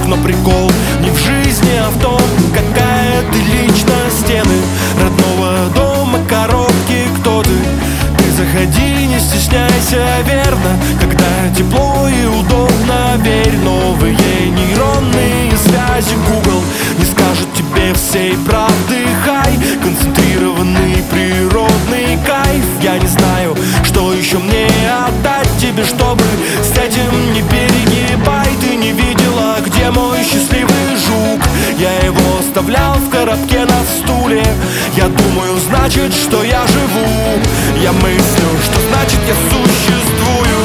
Но прикол не в жизни, а в том, какая ты лично. Стены родного дома, коробки, кто ты? Ты заходи, не стесняйся, верно, когда тепло и удобно. Верь, новые нейронные связи Google не скажет тебе всей правды. Хай, концентрированный природный кайф. Я не знаю, что еще мне отдать тебе, чтобы с этим не перегибай. Ты не видела, где мой счастливый жук? Я его оставлял в коробке на стуле. Я думаю, значит, что я живу. Я мыслю, что значит я существую.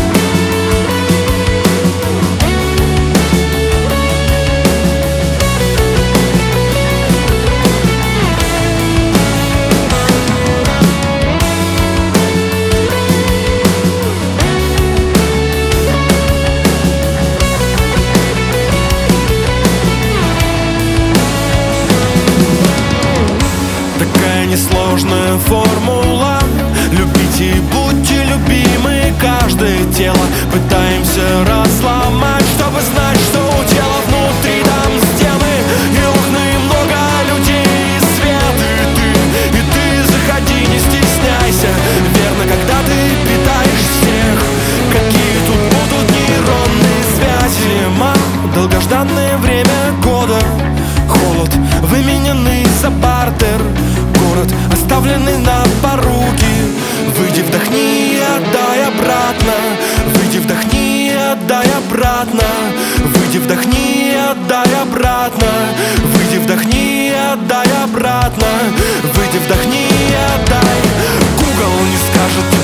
Несложная формула. Любите и будьте любимы. Каждое тело пытаемся разломать, чтобы знать, что у тела внутри там стены и окна, и много людей, и свет. И ты заходи, не стесняйся. Верно, когда ты питаешь всех. Какие тут будут нейронные связи? Долгожданное время года. Холод, вымененный за бартер. Город, оставленный на поруки. Выйди, вдохни и отдай обратно. Выйди, вдохни и отдай обратно. Выйди, вдохни и отдай обратно. Выйди, вдохни и отдай обратно. Выйди, вдохни и отдай. Google не скажет